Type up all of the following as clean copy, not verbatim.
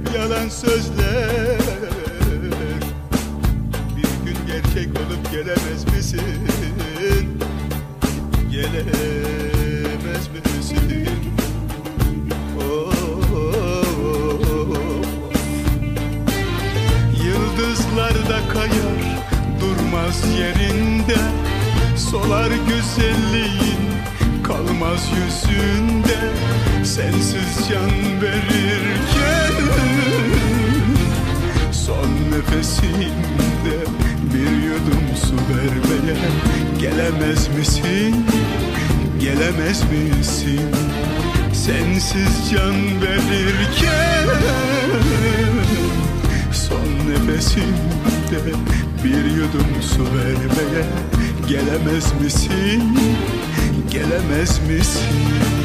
yalan sözler bir gün gerçek olup gelemez misin? Gelemez misin? Yıldızlar da kayar durmaz yerinde, solar güzelliğin kalmaz yüzünde. Sensiz can verirken son nefesimde bir yudum su vermeye gelemez misin? Gelemez misin? Sensiz can verirken son nefesimde bir yudum su vermeye gelemez misin? Gelemez misin?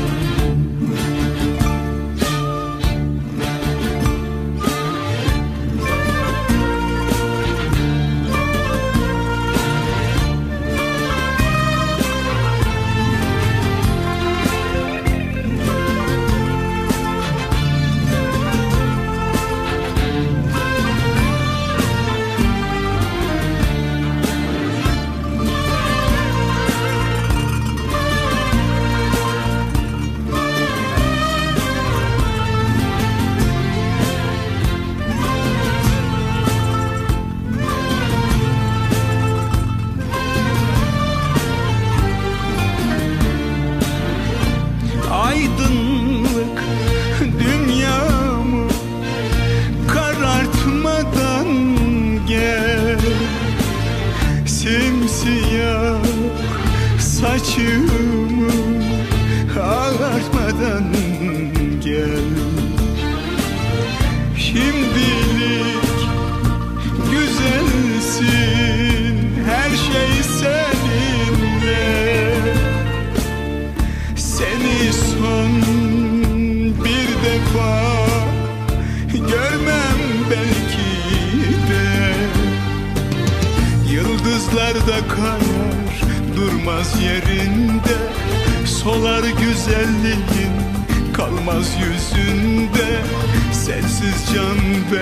Aydınlık dünyamı karartmadan gel, simsiyah saçımı ağartmadan gel. Şimdilik güzelsin, her şey seninle. Seni son bir defa görmem belki de. Yıldızlar da kayar durmaz yerinde, solar güzelliğin kalmaz yüzünde. Sensiz can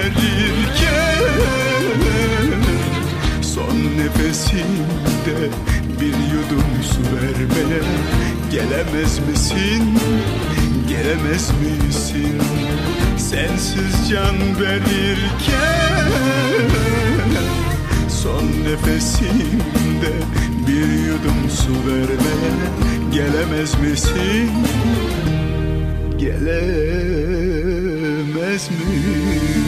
verirken son nefesimde bir yudum su vermeye gelemez misin? Gelemez misin? Sensiz can verirken son nefesimde bir yudum su vermeye gelemez misin? Gelemez misin?